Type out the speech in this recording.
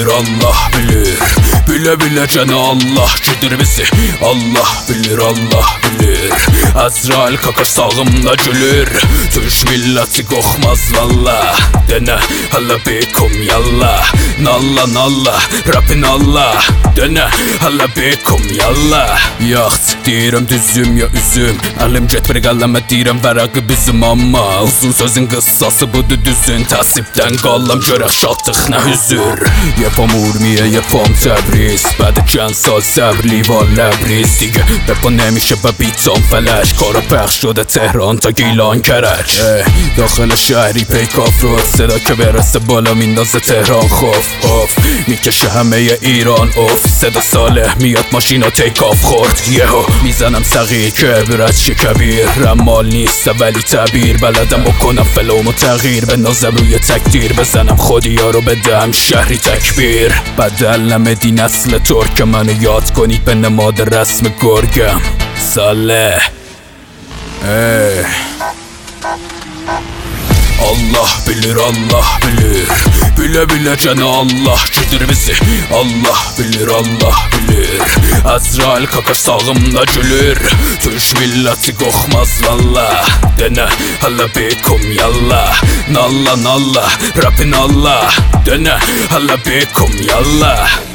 bilir, Allah bilir. Bile bilecene Allah gedir bizi. Allah bilir, Allah bilir. Azrail kakar sağımda gülür. Türk milleti kokmaz valla. Dene hala bekum yalla. Nalla nalla rapin Allah. Dene hala bekum yalla. Yaxt deyirəm düzüm ya üzüm. Əlim getmir qələmə deyirəm vərəqi bizim. Amma uzun sözün qıssası budur düzün. Təsibdən qallam görək şadlıq nə hüzür. Yapam urmiyə yapam təbriz. Bədikən sal səbirli var ləbriz. Digə rapon nəmişə bə bitan fələş. Kara pəx şده تهران تا گیلان کرج. داخل شهری پیک آفرود صدا که برسه بالا میندازه تهران خوف میکشه همه ایران اوف. صدا صالح میاد ماشینا تیک آف خورد. یهو میزنم صغیر که برد شه کبیر. رمال نیست ولی تعبیر بلدم بکنم فلومو تغییر. بنازم روی تکدیر بزنم خودی ها رو بدم شهری تکبیر. بدل نمدی نسل ترک منو یاد کنید به نماد رسم گرگم صالح. Allah bilir, Allah bilir. Bile bilecene Allah gedir bizi. Allah bilir, Allah bilir. Azrail kakar sağımda gülür. Türk milleti kokmaz valla. Dene hala bekum yalla. Nalla nalla rapin Allah. Dene hala bekum yalla.